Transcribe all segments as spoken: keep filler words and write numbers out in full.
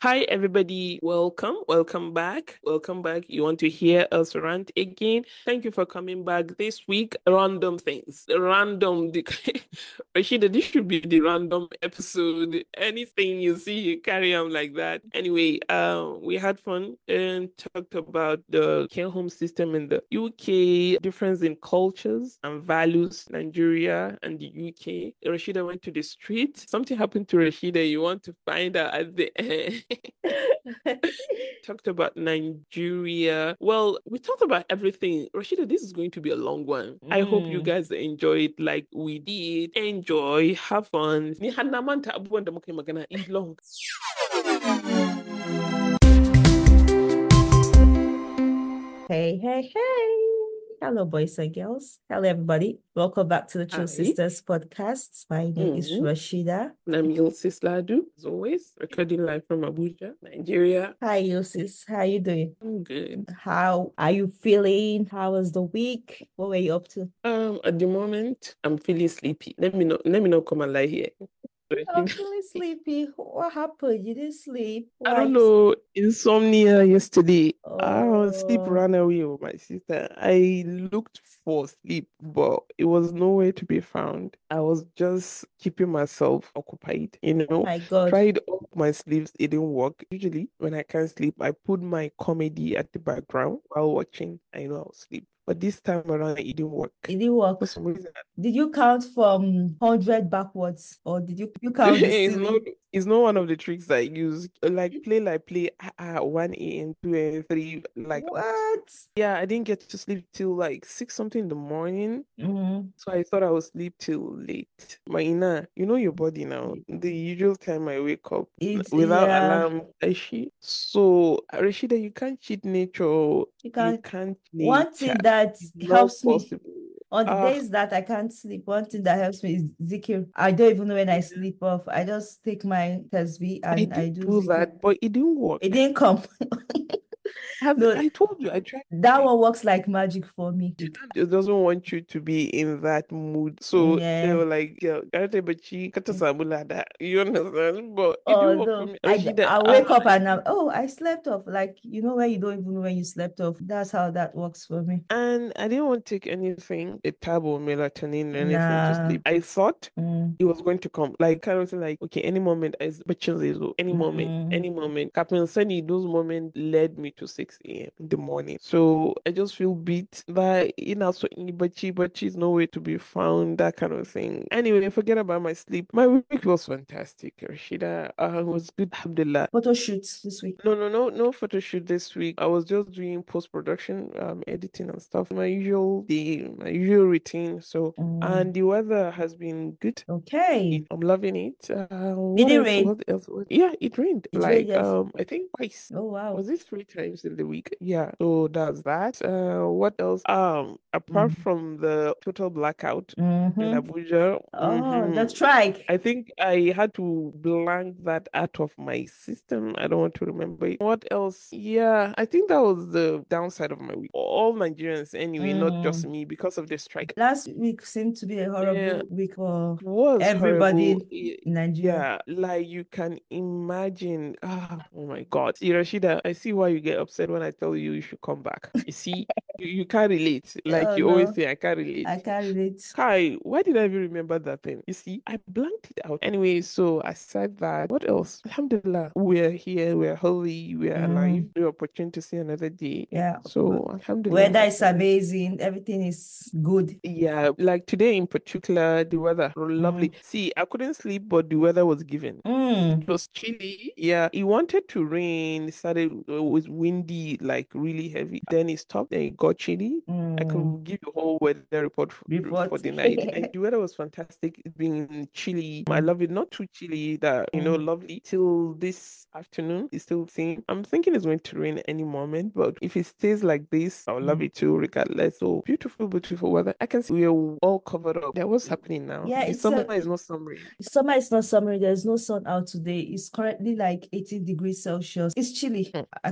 Hi, everybody. Welcome. Welcome back. Welcome back. You want to hear us rant again? Thank you for coming back this week. Random things. Random. Rashida, this should be the random episode. Anything you see, you carry on like that. Anyway, uh, we had fun and talked about the care home system in the U K, difference in cultures and values, Nigeria and the U K. Rashida went to the street. Something happened to Rashida. You want to find out at the end. Talked about Nigeria. Well, we talked about everything. Rashida, this is going to be a long one. I hope you Mm. guys enjoy it like we did. Enjoy, have fun. Ni hana manta abubuwan da muka yi magana is long. Hey, hey, hey. Hello, boys and girls. Hello, everybody. Welcome back to the Chill Hi. Sisters podcast. My name is Mm-hmm. Rashida. I'm Yilsis Ladu, as always, recording live from Abuja, Nigeria. Hi, Yosis. How you doing? I'm good. How are you feeling? How was the week? What were you up to? Um, at the moment, I'm feeling sleepy. Let me not let me not come and lie here. I'm feeling sleepy. What happened? You didn't sleep? I Why don't you s- know, insomnia yesterday. Ah, sleep Oh, ran away with my sister. I looked for sleep, but it was nowhere to be found. I was just keeping myself occupied, you oh know. my God. Tried up my sleeves, it didn't work. Usually, when I can't sleep, I put my comedy at the background while watching. I know I'll sleep. But this time around, it didn't work. It didn't For work. some reason, Did you count from one hundred backwards or did you, you count the it's not ceiling? it's not one of the tricks I use. Like play like play at one a m, two a m, three like What? yeah, I didn't get to sleep till like six something in the morning. Mm-hmm. So I thought I would sleep till late. But Ina, you know your body now. The usual time I wake up It's without yeah, alarm, I she. So Rashida, you can't cheat nature. you You can. can't One nature. thing that It's not helps me possible. on the Ah, days that I can't sleep, one thing that helps me is zikir. I don't even know when I yeah. sleep off. I just take my tasbih I and I did do do zikir. that, but it didn't It work. didn't come. Have No, I told you I tried that everything. one works like magic for me. It doesn't want you to be in that mood. So they Yeah. were like, "Girl, karate bachi, kata samu lada." You understand? But it didn't work for Although me. I Rashida, I ah, wake up and I'm oh I slept off. Like you know when you don't even know when you slept off. That's how that works for me. and I didn't want to take anything, a tab or melatonin or anything to Nah. sleep. I thought Mm, it was going to come. Like kind of thing like, okay, any moment as Bachilezo, any moment, mm. any moment. Captain Sunny, those moments led me to six a m in the morning. So I just feel beat that you know so Bachi Bachi is nowhere to be found, that kind of thing. Anyway, forget about my sleep. My week was fantastic, Rashida. Uh, it was good, alhamdulillah. Photo shoots this week. No, no, no, no photo shoot this week. I was just doing post production, um, editing and stuff. My usual, the my usual routine. So, Mm, and the weather has been good. okay. It- I'm loving it. Uh, Did what it else? rain? What else? was- Yeah, it rained. It rained, Like, yes. um, I think twice. Oh wow. Was it three times in the week? Yeah. So that's that. Uh, what else? Um, apart Mm. from the total blackout in Mm-hmm. Abuja, Oh, the hmm strike. I think I had to blank that out of my system. I don't want to remember it. What else? Yeah, I think that was the downside of my week. All Nigerians, anyway, not just Mm. me, because of the strike. Last week seemed to be a Yeah, horrible week for was everybody horrible. in Y- Nigeria. Yeah, like you can imagine. Ah, oh my God. See, Rashida, I see why you get upset when I tell you you should come back. You see, you, you can't relate. Like Oh you always no, say, I can't I relate. can't relate. Kai, why did I even remember that thing? You see, I blanked it out. Anyway, so I said that. What else? Alhamdulillah, we're here, we're healthy, we're alive. Mm, The opportunity to see another day. yeah. So, Alhamdulillah, Weather I is can't really. amazing. Everything is good. Yeah, like today in particular, the weather lovely. Mm. See, I couldn't sleep, but the weather was given. It Mm. was chilly. Yeah, it wanted to rain. It started, it was windy, like really heavy. Then it stopped, then it got chilly. I Mm. could give you a whole weather report for, Report. for the night. And the weather was fantastic. It's been chilly. I Mm. love it. Not too chilly that, you know, Mm. lovely. Till this afternoon, it's still same. I'm thinking it's going to rain any moment, but if it stays like this, I'll love Mm. it too, regardless. So beautiful, beautiful weather. I can see we're all covered up. Yeah, what's happening now? Yeah, The it's summer a is not summering. summer is not summer. There's no sun out today. It's currently like eighteen degrees Celsius. It's chilly. Hmm. I can't see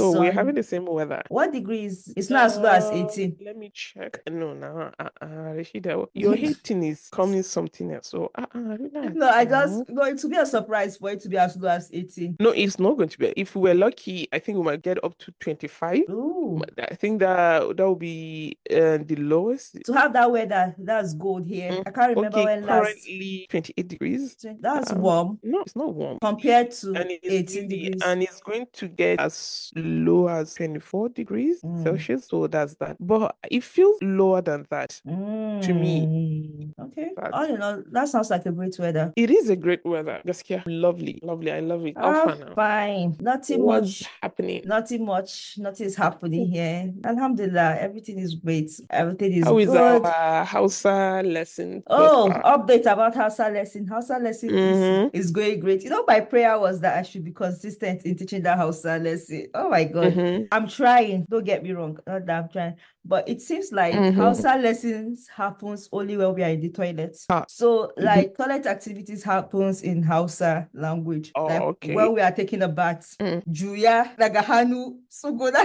So we're sun. having the same weather. What degrees? It's not as low as Uh, eighteen. let me check. No, no, uh, uh, Rashida, your hating is coming something else. So, uh, uh, relax No, I now. just no, it will be a surprise for it to be as low as eighteen. No, it's not going to be. If we were lucky, I think we might get up to twenty-five. Ooh. I think that that will be uh, the lowest. To have that weather, that's gold here. Mm, I can't remember Okay, when last. currently twenty-eight degrees. That's Um, warm no, it's not warm. compared to And it's eighteen really, degrees. and it's going to get as low as twenty-four degrees Mm. Celsius. So that's that. But it feels lower than that to me. Mm. Okay. That All in all, that sounds like a great weather. it is a great weather. Gaskiya, lovely, lovely. I love it. How Ah, far now? fine. Nothing What's much. happening? Nothing much. Nothing is happening here. Alhamdulillah, everything is great. Everything is How is good. our Hausa lesson thus Oh, far? update about Hausa lesson. Hausa lesson Mhm. is, is going great. You know, my prayer was that I should be consistent in teaching that Hausa lesson. Oh my God. Mhm. I'm trying. Don't get me wrong. Not that I'm trying. But it seems like Mhm. Hausa lessons happens only when we are in the toilet. Ah. So like toilet activities happens in Hausa language. Oh, Like okay. when we are taking a bath. Mm. Juya, Nagahanu, Sugoda.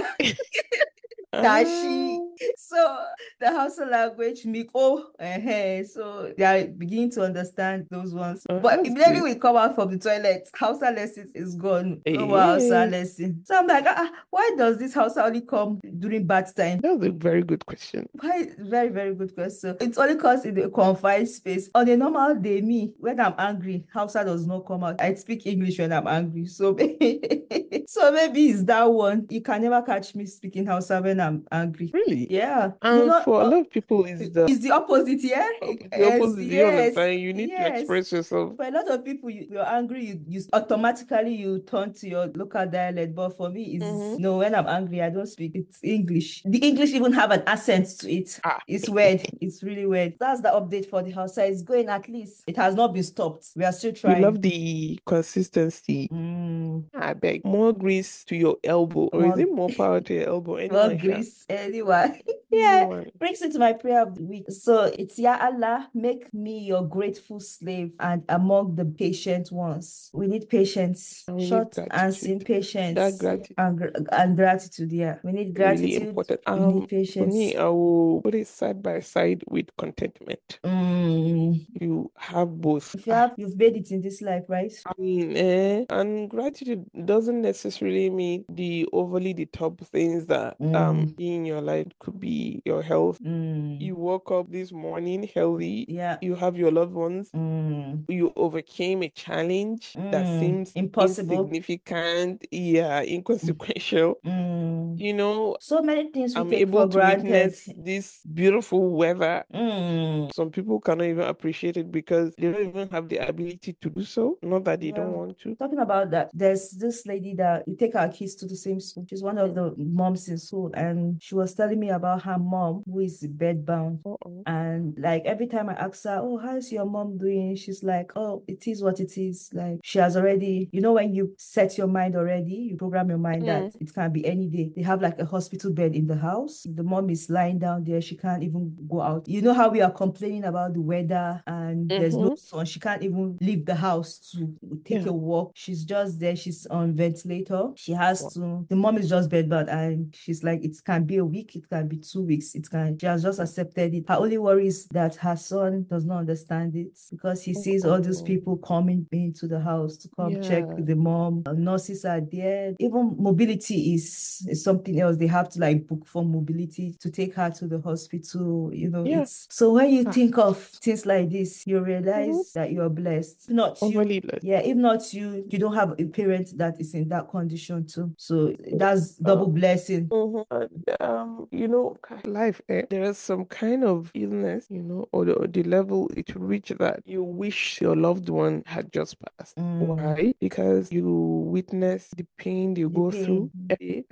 Tashi. Ah. So the Hausa language, Miko, uh so they are beginning to understand those ones. Oh, But that's immediately good. we come out from the toilet, Hausa lesson is gone. No more Eh. Hausa lesson. So I'm like, ah, why does this Hausa only come during bath time? That's a very good question. Why? Very, very good question. It's only because in the confined space. On a normal day, me, when I'm angry, Hausa does not come out. I speak English when I'm angry. So maybe, so maybe it's that one. You can never catch me speaking Hausa when I'm angry. Really? Yeah. And You know, for a uh, lot of people, it's the it's the opposite, yeah? the Yes, opposite. You yes, understand? You need to yes. express yourself. For a lot of people, you, you're angry, you, you automatically you turn to your local dialect. But for me, it's Mhm. no, when I'm angry, I don't speak it's English. The English even have an accent to it. Ah. It's weird. It's really weird. That's the update for the Hausa. It's going at least. It has not been stopped. We are still We trying. love the consistency. Mm, I beg. More grease to your elbow. Or is more, it more power to your elbow? more Anyone, sha? grace. Anyway. Yeah. Anyone. Brings it to my prayer of the week. So it's Ya Allah, make me your grateful slave and among the patient ones. We need patience, And we need short gratitude. answering patience, That gratitude. and, gr- and gratitude. Yeah, we need Really gratitude. important. We Um, need for patience. me, I will put it side by side with contentment. Mm. You have both. If you have, you've made it in this life, right? I mean, eh, and gratitude doesn't necessarily mean the overly the top things that um Mm. be in your life. It could be your health. Mm. You woke up this morning healthy. Yeah. You have your loved ones. Mm. You overcame a challenge that Mm. seems Impossible. insignificant, yeah, inconsequential. Mm. You know, So many things we I'm take able for to granted. witness this beautiful weather. Mm. Some people cannot even appreciate it because they don't even have the ability to do so. Not that they Yeah. don't want to. Talking about that, there's this lady that we take our kids to the same school. She's one of the moms in school, and she was telling me about her mom who is bedbound. Uh-oh. And like every time I ask her, oh, how's your mom doing? She's like, oh, it is what it is. Like she has already, you know, when you set your mind already, you program your mind that Mm. it can be any day. They have like a hospital bed in the house. The mom is lying down there. She can't even go out. You know how we are complaining about the weather and there's no Mm-hmm. sun. She can't even leave the house to take Yeah. a walk. She's just there. She's on ventilator. She has Wow. to, the mom is just bedbound and she's like, it can be a week, it can be two weeks. It can, she has just accepted it. Her only worry is that her son does not understand it because he sees all these Oh, people coming into the house to come check yeah. the mom. Uh, Nurses are there. Even mobility is, is something else. They have to like book for mobility to take her to the hospital. You know, Yeah. it's so when you Ah. think of things like this, you realize Mhm. that you're blessed. If not you, Overly blessed. yeah, if not you, you don't have a parent that is in that condition too. So that's double Um, blessing. mhm. And, um, you know, kind of life, eh, there is some kind of illness, you know, or the, or the level it reach that you wish your loved one had just passed. Mm. Why? Because you witness the pain they The go through pain. every day, and there's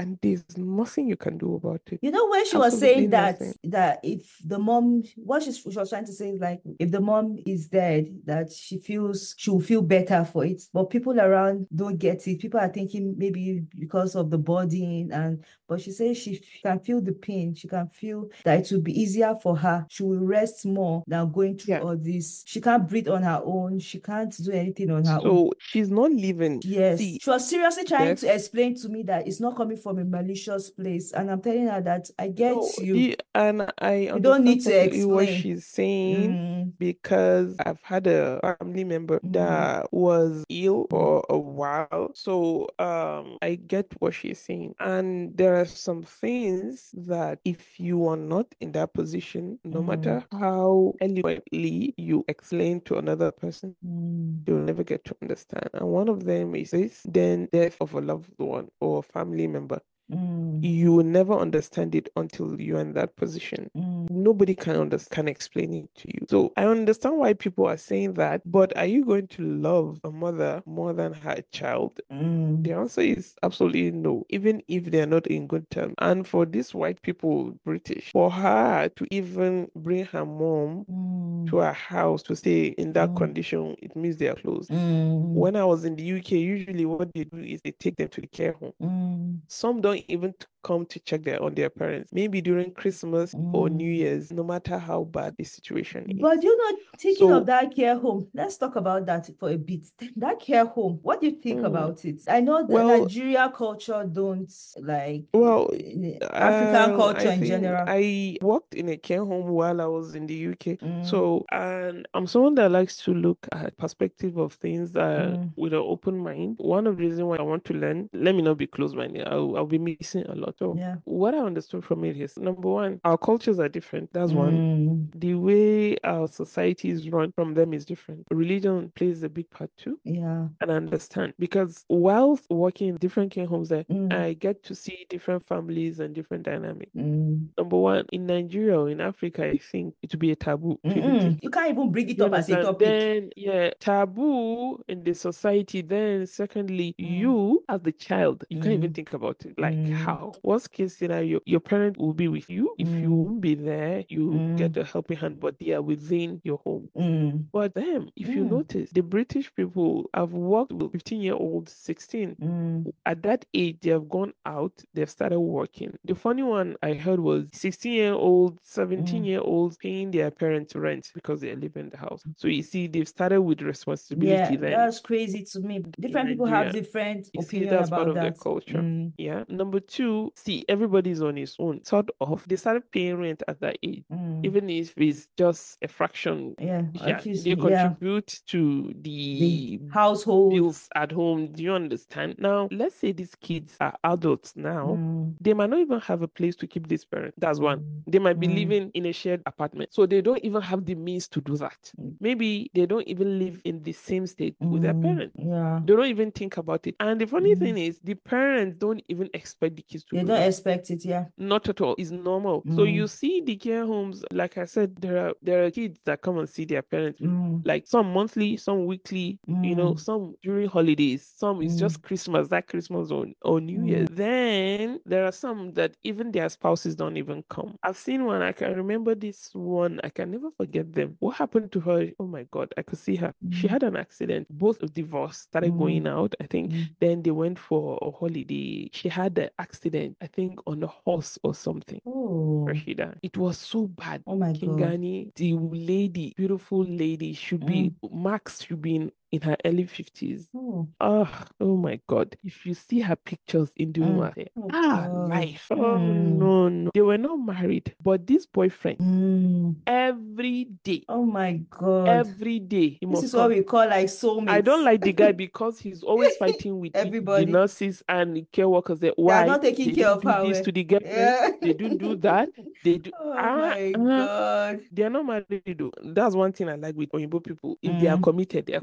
nothing you can do about it. You know, when she was Absolutely saying that, nothing. that if the mom, what she, she was trying to say is like, if the mom is dead, that she feels, she will feel better for it. But people around don't get it. People are thinking maybe because of the body, and, but she says she can feel the pain. She can feel that it will be easier for her. She will rest more than going through Yeah. all this. She can't breathe on her own. She can't do anything on her own. So she's not living. Yes. See, she was seriously trying yes. to explain to me that it's not coming from a malicious place. And I'm telling her that I get No, you. the, and I You don't need understand to perfectly what explain. she's saying Mm, because I've had a family member mm, that was ill mm, for a while. So um I get what she's saying. And there are some things that if you are not in that position, no mm, matter how eloquently you explain to another person, mm, you'll never get to understand. And one of them is this, then death of a loved one or a family member. mm, You will never understand it until you're in that position. mm, Nobody can understand, can explain it to you. So I understand why people are saying that, but are you going to love a mother more than her child? mm, The answer is absolutely no, even if they're not in good terms. And for these white people, British, for her to even bring her mom mm, to her house to stay in that mm, condition, it means they are closed. mm, When I was in the U K, usually what they do is they take them to the care home. mm, Some don't even t- come to check their on their parents. Maybe during Christmas or New mm. Year's, no matter how bad the situation is. But you know, thinking So, of that care home, let's talk about that for a bit. That care home, what do you think mm, about it? I know the well, Nigeria culture don't like well, eh, African um, culture I in think general. I worked in a care home while I was in the U K. Mm, So, and I'm someone that likes to look at perspective of things uh, mm, with an open mind. One of the reasons why I want to learn, let me not be closed-minded. I'll, I'll be missing a lot. So, yeah. what I understood from it is number one, our cultures are different. That's one. Mm, The way our society is run from them is different. Religion plays a big part too. yeah. And I understand because while working in different care homes there, Mm, I get to see different families and different dynamics. mm, Number one, in Nigeria or in Africa, I think it would be a taboo to even mm-mm. think. You can't even bring it You up as a understand? topic. Then, yeah, taboo in the society. Then, secondly, Mm, you as the child, you can't even mm, think about it. Like, mm, how? Worst case scenario, your parent will be with you. If you mm, won't be there, you get mm, a helping hand, but they are within your home. mm, But them, if you mm, notice, the British people have worked with fifteen year olds, sixteen. mm, At that age, they have gone out, they've started working. The funny one I heard was sixteen year olds, seventeen mm. year olds paying their parents rent because they live in the house. So you see, they've started with responsibility Yeah, then that's crazy to me. in Different people have Nigeria. different You see, opinion that's part about of their that. culture. Mm, Yeah. Number two, see, everybody's on his own. Sort of, they started paying rent at that age, mm. even if it's just a fraction. Yeah, Yeah, at least, they yeah, contribute to the the household. bills at home. Do you understand? Now, let's say these kids are adults now. Mm, They might not even have a place to keep this parent. That's one. mm, They might be mm, living in a shared apartment. So they don't even have the means to do that. mm, Maybe they don't even live in the same state with their mm, parents. yeah. They don't even think about it. And the funny Mm. thing is, the parents don't even expect the kids to They do don't that. expect it, yeah. Not at all. It's normal. So Mm, you see the care homes, like I said, there are there are kids that come and see their parents, mm, like some monthly, some weekly, you know, mm, some during holidays, some is mm, just Christmas, that Christmas or, or New mm, Year's. Then there are some that even their spouses don't even come. I've seen one, I can remember this one, I can never forget them. What happened to her? Oh my God, I could see her. She mm, had an accident. Both divorced, started mm, going out, I think. mm. Then they went for a holiday. She had an accident, I think, on a horse or something. Oh, Rashida. It was so bad. oh my God. Kingani, the lady, beautiful lady, should be, Mm. Max should be in, in her early fifties. Oh, Oh, oh my God. If you see her pictures in the room, mm. I say, Oh ah, God. life. Oh, Mm, no, no. They were not married, but this boyfriend, mm. every day, Oh my God. every day, he This must is what come. we call like I don't soulmates. like the guy because he's always fighting with the, the Everybody. nurses and the care workers. That They are why not taking they care didn't of do her this well. to the girlfriend, Yeah. they didn't do that, they do. Oh Ah, my ah, God. they are not married though. That's one thing I like with Oyinbo people. If they are Mm. committed, they are They are committed.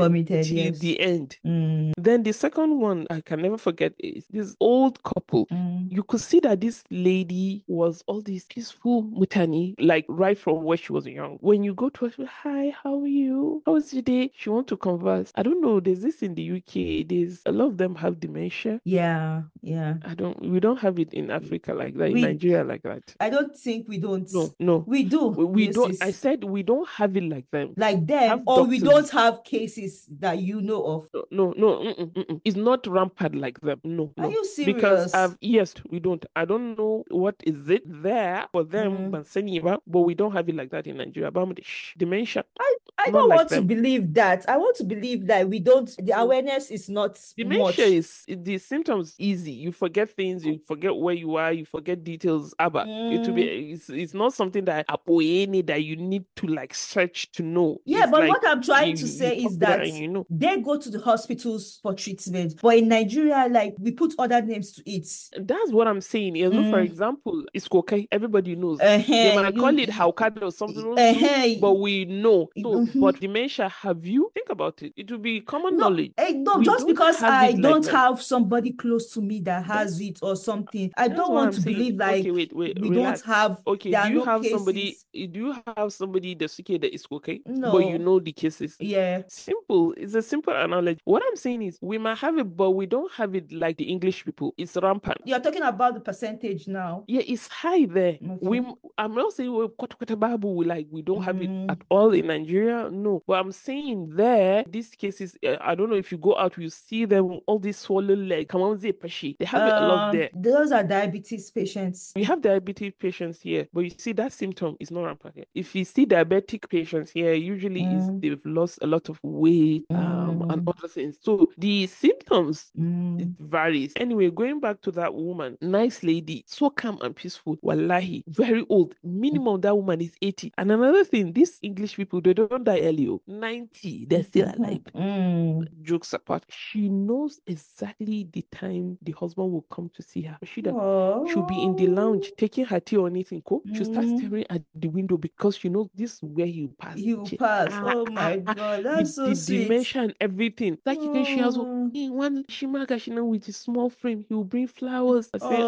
committed, till yes. the end. Mm. Then the second one I can never forget is this old couple. Mm. You could see that this lady was all this peaceful mutani, like right from where she was young. When you go to her, she's, hi, how are you? How was your day? She want to converse. I don't know. There's this in the U K. There's a lot of them have dementia. Yeah, yeah. I don't. We don't have it in Africa like that. In We- Nigeria like that. I don't think we don't. No, no. We do. We, we This don't. is I said we don't have it like them. like them, have or we doctors- don't have cases that you know of. No, no, no. Mm-mm, mm-mm. It's not rampant like them. No, Are no. you serious? Because I've yes, we don't. I don't know what is it there for them, Mm. Banseniba, but we don't have it like that in Nigeria. But shh, dementia. I, I Not don't like want to them. believe that. I want to believe that we don't, the Mm. awareness is not Dementia much. is the symptoms easy. You forget things, you forget where you are, you forget details. Abba, it will be Mm. it's, it's not something that apoene that you need to like search to know. Yeah, It's but like what I'm trying you- to you say talk is to them that and you know. they go to the hospitals for treatment, but in Nigeria, like we put other names to it. That's what I'm saying. You know, for Mm. example, it's okay. Everybody knows. Uh-huh, They might you- call it Haukado or something, Uh-huh. but we know. So, Mhm. but dementia, have you think about it? It will be common No, knowledge. eh, no, We just don't because have I it like don't them. have somebody close to me that has it or something, I That's don't what want I'm to saying. believe like Okay, wait, wait, we relax. don't have. Okay, there do are you no have cases. somebody? Do you have somebody that's okay that is okay? But No. you know the cases. Yeah. Simple. It's a simple analogy. What I'm saying is we might have it, but we don't have it like the English people. It's rampant. You're talking about the percentage now. Yeah, it's high there. Okay. We, I'm not saying we're quite quite a Bible, we like we don't have it Mm. at all in Nigeria. No, but I'm saying there, these cases, uh, I don't know if you go out, you see them all these swollen legs. Come on, they They have it a lot Um, there. those are diabetes patients. We have diabetes patients here, but you see that symptom is not rampant here. If you see diabetic patients here, usually is Mm. they've lost a lot of weight um, and Mm. other things. So the symptoms it Mm. varies. Anyway, going back to that woman, nice lady, so calm and peaceful. Wallahi, very old. Minimum that woman is eighty. And another thing, these English people, they don't die early. oh. ninety, they're still alive. Mm. Jokes apart, she knows exactly the time the husband will come to see her. She Oh. she'll be in the lounge taking her tea or anything. Cool. She'll start Mm. staring at the window because she knows this is where he'll pass. You She- pass. ah, Oh my ah, God, the, that's so the sweet. dementia and everything. Like you can, she has Oh. in one shimaga, she know with a small frame, he will bring flowers. I say, Oh.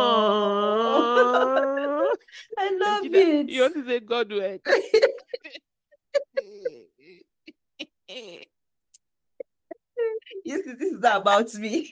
oh, I love Rashida, it. you want to say God word? Yes, this is not about me.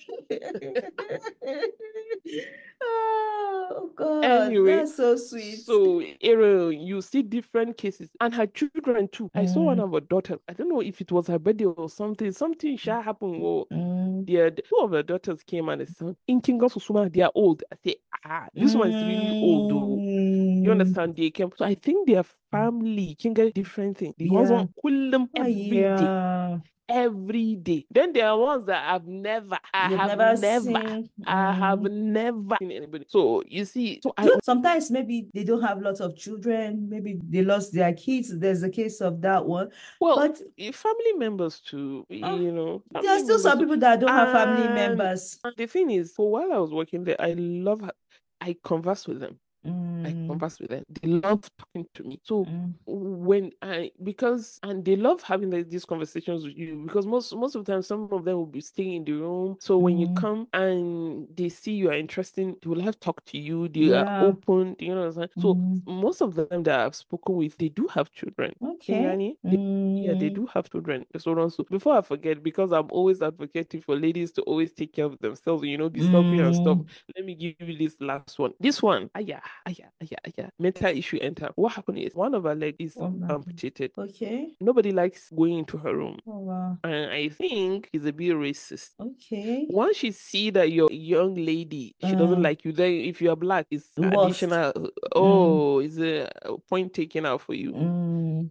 Oh God, Anyway, that's so sweet. So, Ariel, you see different cases, and her children too. I saw one Mm. of her daughters. I don't know if it was her birthday or something. Something shall happen. Oh, Mm. their two of her daughters came and they said, "In King of Susuma, they are old." I say, "Ah, this one is really old, though." You Mm. understand? They came. So I think their family can get different things. The Yeah. husband cool them Oh, every day. yeah. Every day. Then there are ones that I've never, I You've have never never, seen. I have Mm. never seen anybody. So you see, so I You- Sometimes maybe they don't have lots of children. Maybe they lost their kids. There's a case of that one. well, But eh, family members too, Ah, you know, there are family still some members too. people that don't have family And members. the thing is, for while I was working there, I love, I converse with them. I Mm. converse with them. They love talking to me. So Mm. when I because and they love having like, these conversations with you because most most of the time some of them will be staying in the room. So when you Mm. come and they see you are interesting, they will have talk to you. They are Yeah. open. You know what I'm saying? So Mm. most of them that I've spoken with, they do have children. Okay. Kingani, they- yeah, they Mm. do have children. So also before I forget, because I'm always advocating for ladies to always take care of themselves, you know, be selfish and stuff. Mm. Let me give you this last one. This one, aya, aya, aya, aya. Mental issue enter. What happened is one of her legs is Oh my God. amputated. Okay. Nobody likes going into her room. Oh wow. And I think he's a bit racist. Okay. Once she see that you're a young lady, she doesn't Uh, like you. Then if you are black, it's Worst. additional. Oh, it's a point taken out for you. Mm.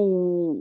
So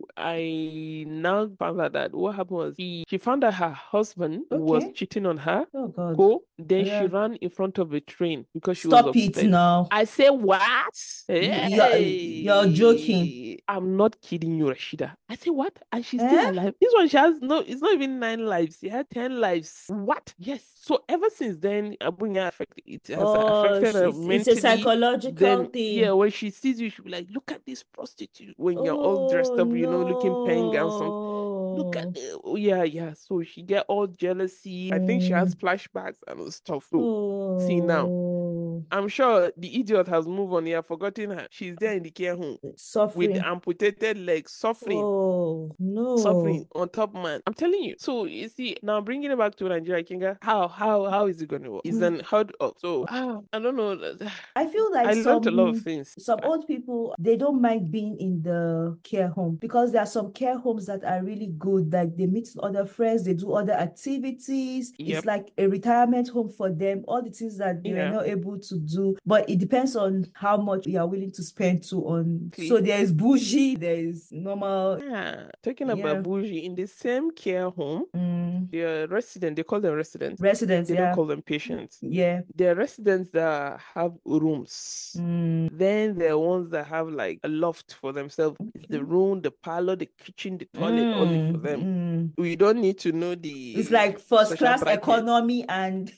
I now found out that what happened was he, she found that her husband was Okay. cheating on her. Oh God. Go. Then she Yeah. ran in front of a train because she was Stop it upset. now. I say, what? You're, you're joking. Hey, I'm not kidding you, Rashida. I say, what? And she's Eh? still alive. This one, she has no, it's not even nine lives. She had ten lives. What? Yes. So ever since then, Abunya affected it has Oh, affected her it's, it's mentally. a psychological Then, thing. yeah, when she sees you, she'll be like, look at this prostitute when you're all dressed Oh up, you know, looking peng and something. look at Oh. the, oh, yeah, yeah. So she get all jealousy. I think she has Mm. flashbacks and stuff. So see now, Oh. I'm sure the idiot has moved on. He has forgotten her. She's there in the care home with the Suffering. amputated legs, suffering. Oh, Suffering no. on top man. I'm telling you. So you see, now bringing it back to Nigeria, Kinga, how how how is it going to work? It's an hard up. So ah, I don't know. I feel like I learned a lot of some things. some old people, they don't mind being in the care home because there are some care homes that are really good. Like they meet other friends, they do other activities. It's Yep. like a retirement home for them. All the things that they were Yeah. not able to do, but it depends on how much you are willing to spend to on. Please. So there is bougie, there is normal. Yeah. Talking Yeah. about bougie, in the same care home, Mm. they're resident, they call them residents. Residents, They yeah. don't call them patients. Yeah. They're residents that have rooms. Mm. Then there are ones that have like a loft for themselves. It's the room, the parlor, the kitchen, the toilet, all it for Mm. them. Mm. We don't need to know the It's like first social class brackets. economy and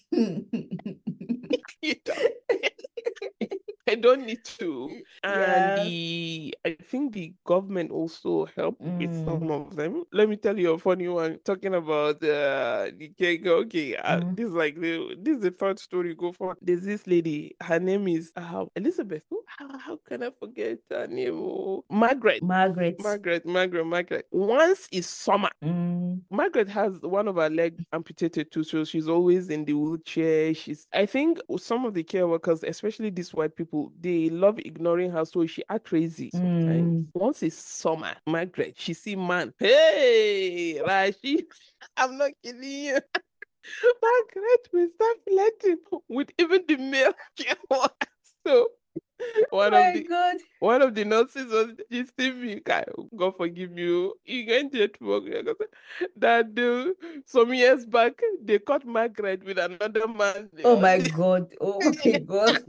You don't- I don't need to. And yeah. the I think the government also helped with Mm. some of them. Let me tell you a funny one. Talking about uh, the cake. Okay, uh, Mm. this is like the this is the third story. Go for. There's this lady. Her name is uh, Elizabeth. Who- How, how can I forget her name? Oh, Margaret. Margaret. Margaret. Margaret. Margaret. Once is summer. Mm. Margaret has one of her legs amputated too, so she's always in the wheelchair. She's, I think, some of the care workers, especially these white people, they love ignoring her, so she act crazy sometimes. Mm. Once it's summer, Margaret, she see man, hey, like she, I'm not kidding you. Margaret will start flirting with even the male care workers. So one Oh of my the God. one of the nurses was just me, God, God forgive you. You going to work that uh, some years back they caught Margaret with another man. Oh my God. Oh my God.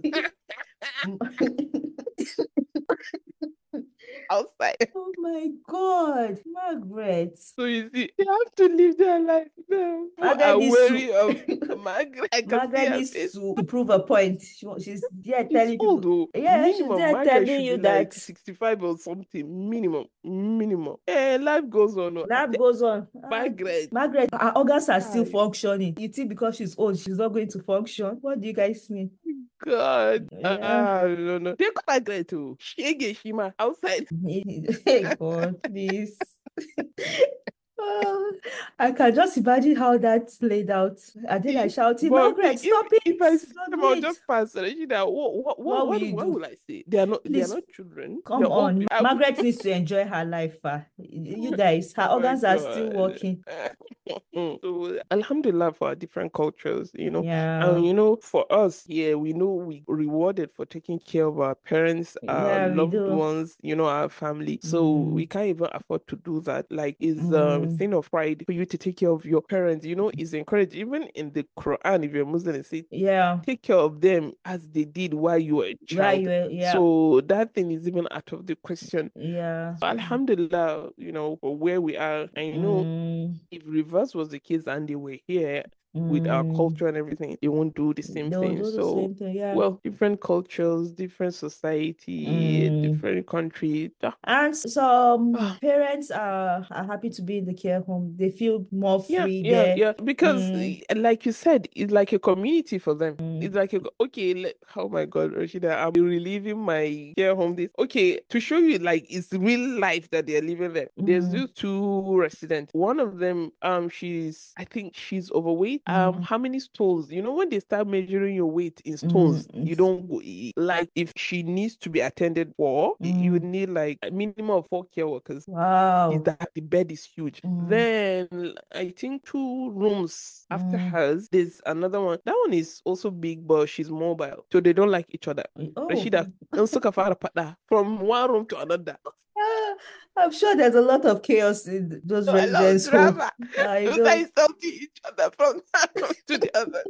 Outside. Oh my God. Margaret. So you see, they have to live their life now. People Margaret are needs wary to of Margaret. I can see Margaret her needs face. to, to prove a point. She, she's there She's telling old people. though. Yeah, she's Minimum, there Margaret telling should you be that like sixty-five or something. Minimum. Minimum. Eh, life goes on. oh. I life say, goes on. Ah, Margaret. Margaret, her organs are still Hi. functioning. You think because she's old, she's not going to function? What do you guys mean? God. Yeah. Ah, no, no. They got Margaret too. Shege Shima outside. Hey God, please. Oh, I can just imagine how that played out. Are they like shouting, But me, Margaret, if stop it! if I see Don't them, do I'll it. just pass. Rashida, what what what What will what you what do? will I say? They are not they are Please, not children. come They're old on. people. I- Margaret needs to enjoy her life. ah. You guys, her Oh my organs are still God. working. So, Alhamdulillah for our different cultures, you know. Yeah. And you know, for us here, we know we rewarded for taking care of our parents, our Yeah, we loved do. ones, you know, our family. So Mm. we can't even afford to do that. Like, it's a Mm. thing of pride for you to take care of your parents. You know, it's encouraged even in the Quran. If you're Muslim, it says Yeah. take care of them as they did while you were a Right, child. you were- yeah. So that thing is even out of the question. Yeah. So Alhamdulillah, you know, for where we are, and you know, Mm. if reverse was the case and they were here with our Mm. culture and everything, they won't do the same They will thing. do the So, same thing, yeah. well, different cultures, different society, Mm. different country. Ah, And some ah, parents are, are happy to be in the care home. They feel more Yeah, free yeah, there. yeah. Because, Mm. eh, like you said, it's like a community for them. Mm. It's like a, okay, let, oh my God, Rashida, I'm relieving my care home this. Okay, to show you like it's real life that they're living there. There's Mm. these two residents. One of them, um, she's, I think she's overweight. Um, Mm. how many stones? You know, when they start measuring your weight in stones, Mm. you don't go, eh, like if she needs to be attended for, y- you would Mm. need like a minimum of four care workers. Is Wow. that the bed is huge. Mm. Then I think two rooms after Mm. hers, there's another one. That one is also big, but she's mobile, so they don't like each other. Oh. Rashida, in suka fara faɗa from one room to another. Ah, I'm sure there's a lot of chaos in those So I love residence homes. drama. I Those know. are insulting each other from one room to the other.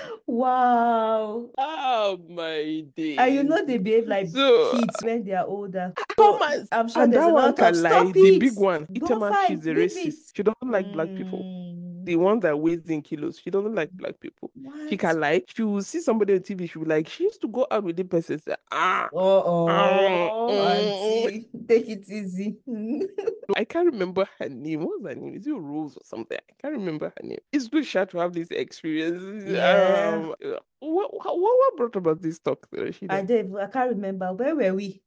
Wow. Oh my And you know days. they behave like So kids when they are older. how So much? I'm sure And there's that a one lot of can lie. stop The it. big one, Don't Itema, fight. she's a Leave racist. it. She doesn't like black people. Mm. the one that weighs in kilos. She doesn't like black people. She What? can like, she will see somebody on T V, she will like, she used to go out with the person and say, ah, ah, Oh, mm. auntie, take it easy. I can't remember her name. What's her name? Is it Rose or something? I can't remember her name. It's good shot to have this experience. Yeah. Um, what, what, what brought about this talk, Rashida? I don't, I can't remember. Where were we?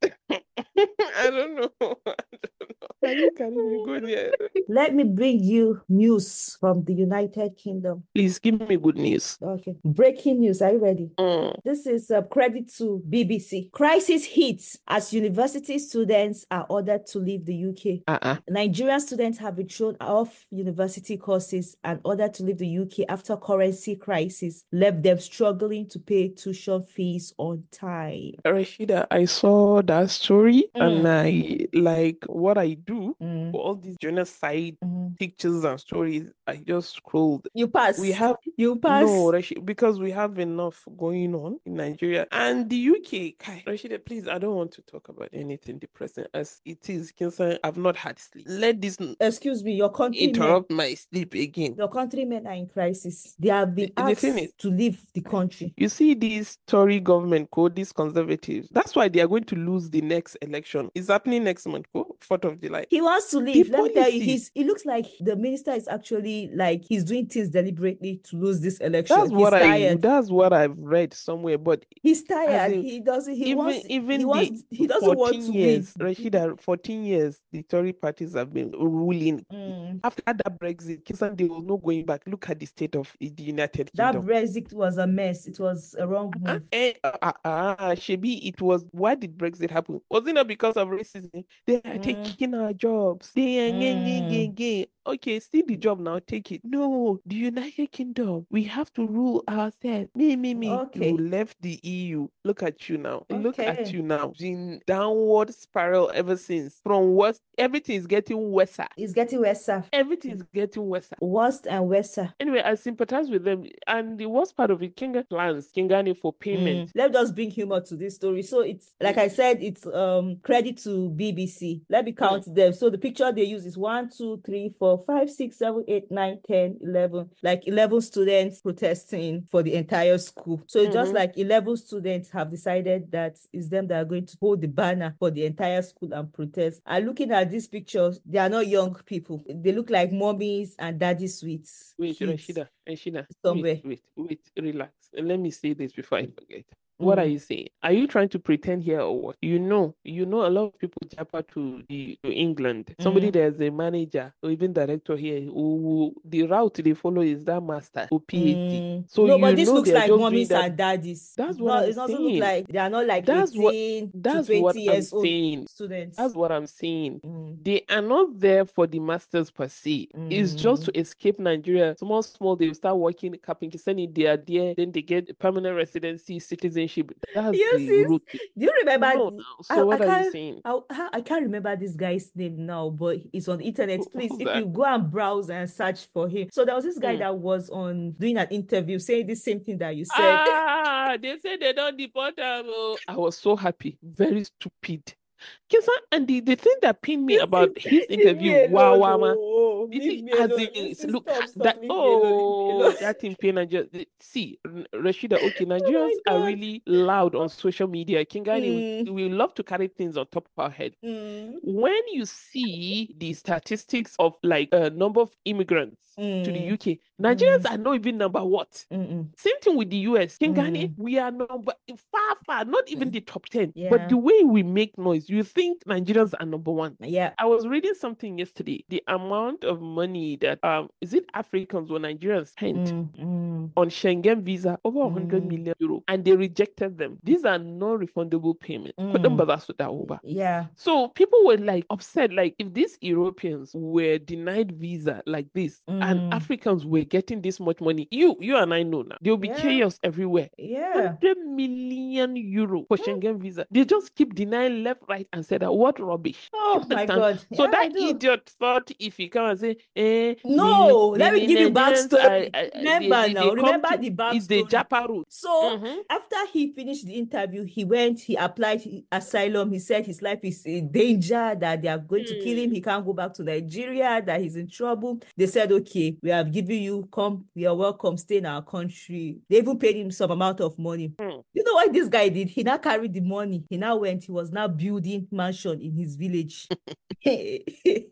I don't know. I don't know. Can you carry me go there? Let me bring you news from the United Kingdom. Please give me good news. Okay. Breaking news. Are you ready? Mm. This is a credit to B B C. Crisis hits as university students are ordered to leave the U K. Uh-uh. Nigerian students have been thrown off university courses and ordered to leave the U K after currency crisis left them struggling to pay tuition fees on time. Rashida, I saw that story Mm. and I like what I do Mm. for all these genocide Mm. pictures and stories. I just scrolled. You pass. We have You pass. no Rashida, because we have enough going on in Nigeria and the U K. Kai, Rashida, please, I don't want to talk about anything depressing as it is concerned. I've not had sleep. Let this Excuse me, your countrymen. interrupt my sleep again. Your countrymen are in crisis. They have been The- the asked thing is- to leave the country. You see these Tory government code, these conservatives. That's why they are going to lose the next election. It's happening next month, oh, fourth of July. He wants to leave. The Let me tell you, policy- he's. It looks like the minister is actually like he's doing things deliberately to lose this election. That's he's what I tired. that's what I've read somewhere. But He's tired. in- He doesn't. He even wants. even he the wants. He doesn't want fourteen to years, win. Rashida, fourteen years, the Tory parties have been ruling. Mm. After that Brexit, Kisan, they was no going back. Look at the state of the United That Kingdom. Brexit was a mess. It was a wrong Ah, move. eh, ah, ah, Shebi, it was, why did Brexit happen? Was it not because of racism? They are Mm. taking our jobs. They are gang, gang, gang, Mm. gang. Okay, steal the job now, take it. No, the United Kingdom, we have to rule ourselves. Me, me, me. Okay. You left the E U. Look at you now. Look at Okay. you now. In downward spiral ever since. From worse, everything is getting worse. It's getting worse. Everything is getting worse. Worse and worse. Anyway, I sympathize with them. And the worst part of it, Kinga plans Kingani for payment. Mm. Let us bring humor to this story. So it's like I said, it's um credit to B B C. Let me count them. So the picture they use is one, two, three, four, five, six, seven, eight, nine, ten, eleven. Like eleven students protesting for the entire school. So it's just Mhm. like eleven students have decided that it's them that are going to hold the banner for the entire school and protest. And looking at these pictures, they are not young people. They look like mommies and daddy sweets. Wait, kids. Rashida, Rashida, Somewhere. wait, wait, wait, relax. And let me say this before I forget. What Mm. are you saying? Are you trying to pretend here or what? You know, you know, a lot of people jump to the to England. Somebody Mm. there's a manager or even director here who the route they follow is that master or P H D. Mm. So no, you but this know looks they're like just doing mommies that. and daddies. That's It's what not, I'm it doesn't look saying. like they are not like That's what- eighteen That's to what twenty I'm years old saying. students. That's what I'm saying. Mm. They are not there for the masters per se. It's just to escape Nigeria. Small, small, they start working, capping, sending they are there, then they get permanent residency, citizenship. That's Yes, the yes. route. Do you remember? No, th- no. I, So I what are you can't. saying? I, I I can't remember this guy's name now, but it's on the internet. Who- Please, who's if that? you go and browse and search for him. So there was this guy Hmm. that was on doing an interview saying the same thing that you said. Ah, they said they don't deport them. oh. I was so happy. Very stupid. Kisa, and the, the thing that pinned me This about is- his leave me interview, wow, alone, wow, man. oh, The leave thing- me as alone. in, This is- look, stop, ha- stop, that leave me alone, leave me oh, alone. that in pain and just see, R- Rashida. Okay, Nigerians God. are really loud on social media. Kingani, Mm. we, we love to carry things on top of our head. Mm. When you see the statistics of like a uh, number of immigrants to the Mm. U K, Nigerians are not even number what. Mm-mm. Same thing with the U S. Kingani, Mm. we are number far, far, not even Mm. the top ten. Yeah. But the way we make noise, you think Nigerians are number one. Yeah. I was reading something yesterday. The amount of money that um is it Africans or Nigerians spent Mm. Mm. on Schengen visa over one hundred Mm. million euro, and they rejected them. These are non-refundable payments. Mm. Mm. Yeah. So people were like upset, like if these Europeans were denied visa like this, and Mm. Africans were getting this much money, you, you and I know now, there will be Yeah. chaos everywhere. Yeah. one hundred million euro for Schengen visa. They just keep denying left, right, and center. said that. What rubbish. Oh You my understand? God. So Yeah, I that do. idiot thought if he come and say, eh, the No, the let me Ni- give you Nigerians are, backstory. uh, they, Remember they, they now, come remember to, the it's the backstory. Japa route. So Mm-hmm. after he finished the interview, he went, he applied asylum. He said his life is in danger, that they are going to kill him. Mm. He can't go back to Nigeria, that he's in trouble. They said, okay, we have given you, come, we are welcome, stay in our country. They even paid him some amount of money. Mm. You know what this guy did? He now carried the money. He now went, he was now building mansion in his village. the,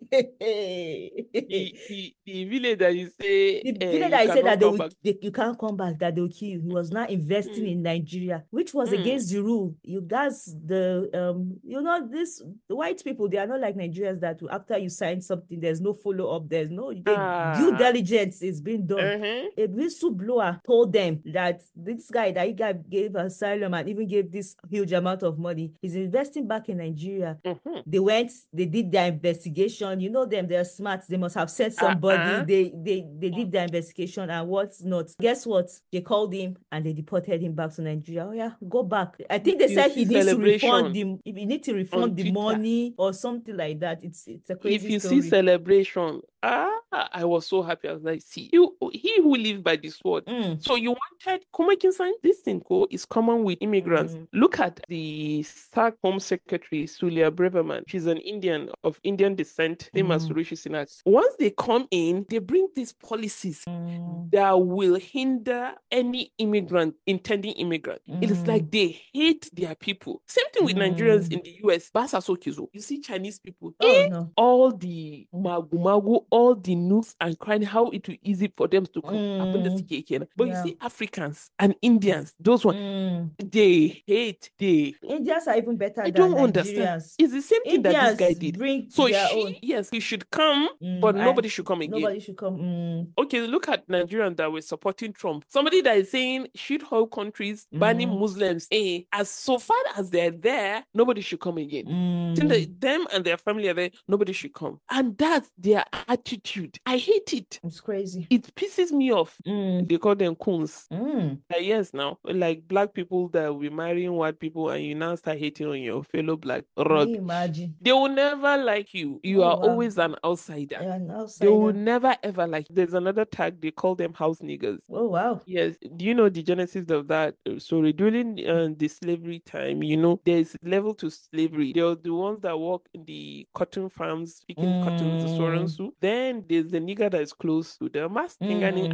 the, the village that you say The uh, village you that he said cannot that they come will, back. they, you can't come back, that they will kill you. He was now investing Mm. in Nigeria, which was Mm. against the rule. You that's the um, you know, this the white people, they are not like Nigerians that after you sign something, there's no follow up, there's no they, due Ah. diligence is being done. Uh-huh. A whistleblower told them that this guy that he got, gave asylum and even gave this huge amount of money, he's investing back in Nigeria. Mm-hmm. They went, they did their investigation. You know them, they're smart. They must have sent somebody. Uh-uh. They they they did their investigation and what's not. Guess what? They called him and they deported him back to Nigeria. Oh yeah, go back. I think they You said see he needs to refund celebration the he need to on refund the Twitter. money or something like that. It's it's a If crazy you see story. celebration, ah, I was so happy. I was like, see, you, he who lives by the sword. Mm. So you wanted Kumakin-san? This thing co is common with immigrants. Mm. Look at the SAC Home Secretary, Sulia Braverman. She's an Indian of Indian descent, same as Mm. Rishi Sunak. Once they come in, they bring these policies Mm. that will hinder any immigrant, intending immigrant. It is like Mm. they hate their people. Same thing with Nigerians Mm. in the U S. Basa Sokizo. You see Chinese people. Oh Eh, no. all the magu magu, all the nooks and crying, how it will easy for them to come. Abin da Mm. suke kenan. But you Yeah. see Africans and Indians, those ones, Mm. they hate, they Indians are even better I than don't understand. Nigerians. It's the same thing that this guy Indians did. bring So their she, own. yes, he should come, Mm, but I- nobody should come again. Nobody should come. Mm. Okay, look at Nigerians that were supporting Trump. Somebody that is saying shithole countries banning Mm. Muslims. Eh, as so far as they're there, nobody should come again. Since they- Mm. them and their family are there, nobody should come. And that's their attitude. I hate it. It's crazy. It pisses me off. Mm. They call them coons. Mm. Uh, yes, now, like black people that will marrying white people and you now start hating on your fellow black. Can Rubbish. you imagine? They will never like you. You Oh, are wow. always an outsider. You're an They will outsider. never ever like. There's another tag they call them house niggers. Oh, wow. Yes, do you know the genesis of that uh, story? During uh, the slavery time, you know, there's level to slavery. There are the ones that work in the cotton farms, picking cotton, the Mm. soransu. Then there's the nigger that is close to the master. Mm.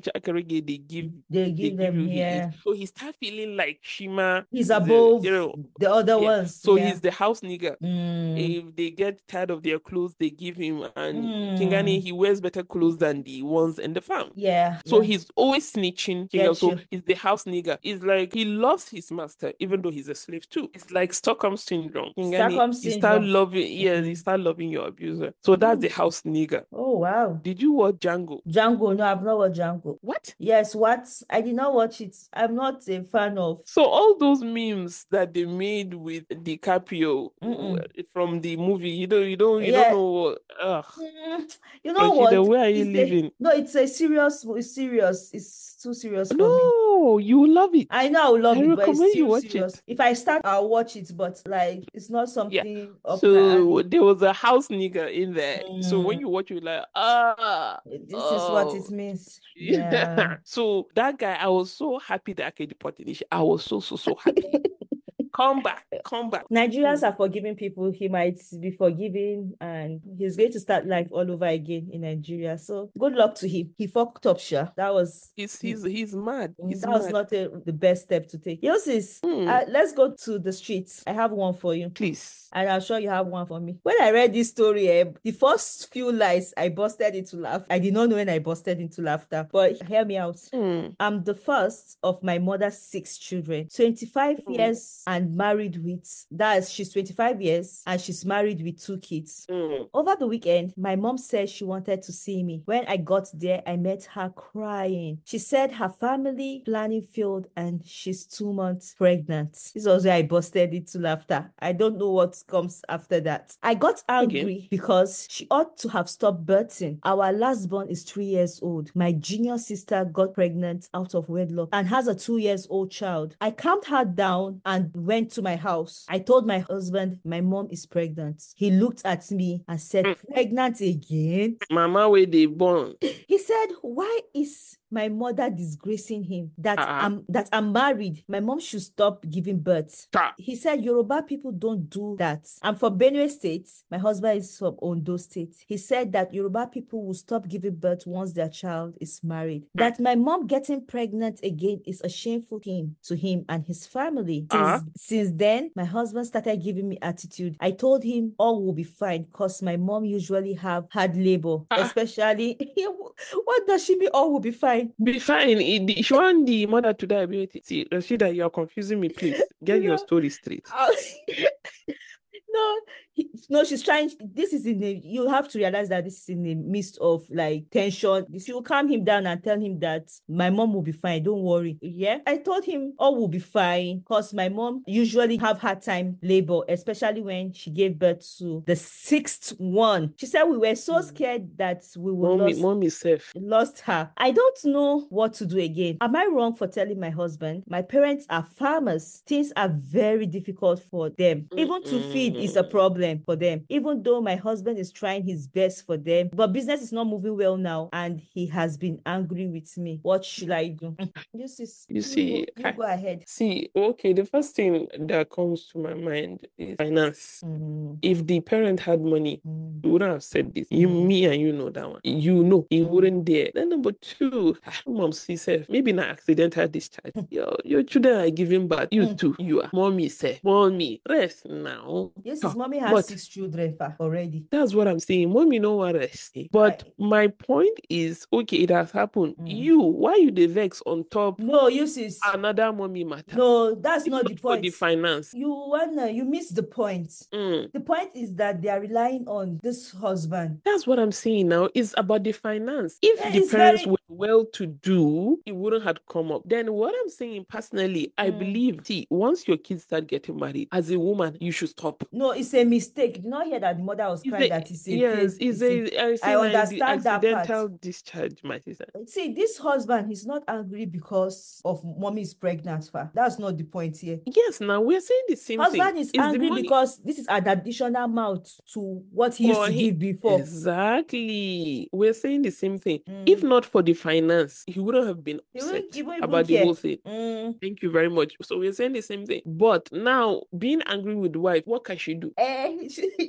They give, They they give give them you his. here. So he start feeling like Shima He's is a, above you know, the other yeah. ones. So Yeah. he's the house nigger. Mm. If they get tired of their clothes, they give him. And Mm. Kingani, he wears better clothes than the ones in the farm. Yeah. So yeah. he's always snitching. Get So you. he's the house nigger. It's like he loves his master, even though he's a slave too. It's like Stockholm syndrome. Kingani, Stockholm you start syndrome. loving, yeah, you Mm. start loving your abuser. So that's the house nigger. Oh, wow. Did you watch Django? Django. No, I've not watched Django. What? Yes, what? I did not watch it. I'm not a fan of. So all those memes that they made with DiCaprio Mm-mm. from the movie, you don't, you don't, you Yeah. don't know. What, ugh. Mm, you know Rashida, what? where are you It's a, living? no, it's a serious, it's serious. It's too serious for me. No, you love it. I know I will love I it, but it's recommend you still watch serious. it. If I start, I'll watch it, but like it's not Yeah. something up my So alley. there was a house nigger in there. So when Mm, you watch it, you're like, ah, this is what it oh. means. Yeah. So that guy, I was so happy that I could deport him. I was so, so, so happy. Come back, come back. Nigerians Mm. are forgiving people. He might be forgiven and he's going to start life all over again in Nigeria. So good luck to him. He fucked up, sure. That was He's he's he's mad. He's that was mad. not a, the best step to take. Yosis, Mm. uh, let's go to the streets. I have one for you. Please. And I'm sure you have one for me. When I read this story, eh, the first few lines, I busted into laugh. I did not know when I busted into laughter, but hear me out. Mm. I'm the first of my mother's six children, twenty-five Mm. years and married with, that's, she's twenty-five years and she's married with two kids. Mm. Over the weekend, my mom said she wanted to see me. When I got there, I met her crying. She said her family planning failed and she's two months pregnant. This was where I busted into laughter. I don't know what comes after that. I got angry Okay. because she ought to have stopped birthing. Our last born is three years old. My junior sister got pregnant out of wedlock and has a two years old child. I calmed her down and went went to my house. I told my husband my mom is pregnant. He looked at me and said, Mm. pregnant again? Mama where they born. He said, why is my mother disgracing him that Uh-uh. I'm that I'm married? My mom should stop giving birth. Ta. He said Yoruba people don't do that. I'm from Benue State. My husband is from Ondo State. He said that Yoruba people will stop giving birth once their child is married. That my mom getting pregnant again is a shameful thing to him and his family. Uh-huh. Since, since then, my husband started giving me attitude. I told him all will be fine because my mom usually have hard labor, Uh-uh. especially. What does she mean all will be fine? Be fine. It- the- She want the mother to die. Beauty. See, Rashida, you are confusing me. Please get You your know, story straight. I'll- No, he, no, she's trying. This is in the. You have to realize that this is in the midst of like tension. She will calm him down and tell him that my mom will be fine. Don't worry. Yeah, I told him all will be fine because my mom usually have hard time labor, especially when she gave birth to the sixth one. She said we were so scared that we would Mommy, lose. mommy safe. Lost her. I don't know what to do again. Am I wrong for telling my husband? My parents are farmers. Things are very difficult for them. Even to feed is a problem for them. Even though my husband is trying his best for them, but business is not moving well now, and he has been angry with me. What should I do? This is You see, you, you go ahead. See, okay, the first thing that comes to my mind is finance. Mm, If the parent had money, mm, you wouldn't have said this. You, Mm. me, and you know that one. You know, he wouldn't dare. Then number two, ah, mom, see, self, maybe not accidental discharge. Your your children are giving birth. You Mm. too. You are. Mommy, say, mommy, rest now. Yes, Huh. his mommy has But six children fa, already. that's what I'm saying. Mommy, no one rest. eh. But I- my point is, okay, it has happened. Mm. You, why you the vex on top No, you sis. another mommy matter? No, that's If not the not for point. the finance. You wanna you miss the point. Mm. The point is that they are relying on this husband. That's what I'm saying now. It's about the finance. If Yeah, the it's parents very- were well to do, it wouldn't have come up. Then what I'm saying personally, I Mm. believe, see, once your kids start getting married, as a woman, you should stop. No, it's a mistake. Did not hear that the mother was It's crying a- that it's a yes, fail- it's it's a, a- I, I say like the understand that part. accidental discharge, my sister. See, this husband, he's not angry because of mommy is pregnant. Fa. That's not the point here. Yes, now we're saying the same Husband thing. is It's the angry money because this is an additional amount to what he used for to he- give before. Exactly. We're saying the same thing. If not for the finance, he wouldn't have been He upset wouldn't even- even about the care. whole thing. Mm. Thank you very much. So we're saying the same thing. But now, being angry with the wife, what can she do? Eh,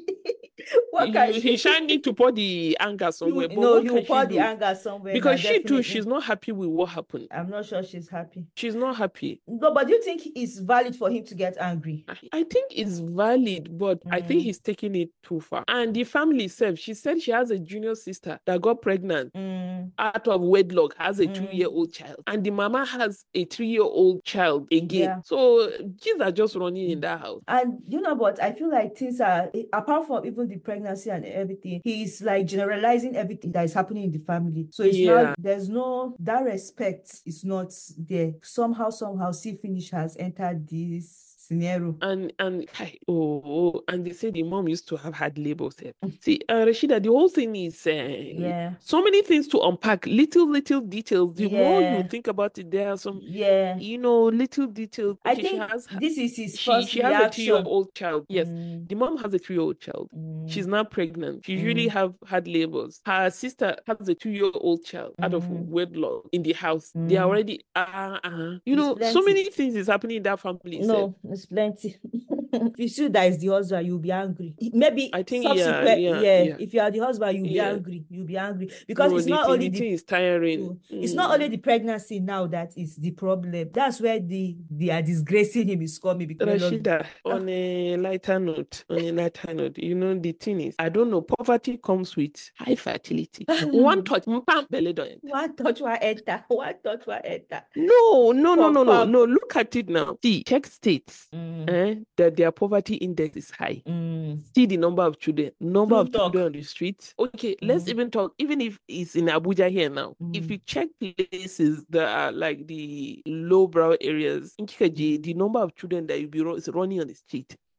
what can You- she he shall need to pour the anger somewhere. You, but no, what you can pour she the do? anger somewhere. Because now, she too, definitely. she's not happy with what happened. I'm not sure she's happy. She's not happy. No, but do you think it's valid for him to get angry? I- I think it's valid, but I think Mm. he's taking it too far. And the family itself, she said she has a junior sister that got pregnant Mm. out of wedlock, has a Mm. two-year-old child, and the mama has a three-year-old child again. Yeah. So kids are just running in that house. And you know what? I feel like things are, apart from even the pregnancy and everything, he's like generalizing everything that is happening in the family. So it's Yeah. not, there's no, that respect is not there. Somehow, somehow, see finish has entered this scenario. And and hi- oh, oh, and they say the mom used to have hard labor. Sef. See, uh, Rashida, the whole thing is uh, Yeah. so many things to unpack. Little little details. The more Yeah. you think about it, there are some Yeah. you know little details. I Okay, she think has this is his she first she has a reaction. three-year-old child. Yes, Mm. the mom has a three-year-old child. Mm. She's not pregnant. She usually Mm. have had labors. Her sister has a two-year-old child out of Mm. wedlock in the house. They are Mm. already uh, uh you It's know so plenty. many things is happening in that family. sef. No, it's plenty. If you see that is the husband, you'll be angry. Maybe I think, yeah, subsequent, yeah, yeah, yeah. If you are the husband, you'll be Yeah. angry. You'll be angry because No, it's the not thing, only the the thing is tiring. No, it's not Mm. only the pregnancy now that is the problem. That's where the they are disgracing him is coming because Rashida, on a lighter note, on a lighter note, you know, the thing is, I don't know, poverty comes with high fertility. One touch, mpam, belly don't enter. one touch one enter, one touch one enter. No, no, no, no, no, Confirm. no. Look at it now. See, check states Mm. eh, that their poverty index is high. Mm. See the number of children, number Don't of talk. children on the streets. Okay, let's Mm. even talk, even if it's in Abuja here now. If Mm. you check places that are like the lowbrow areas, in Kikaji, the number of children that you be ru- is running on the street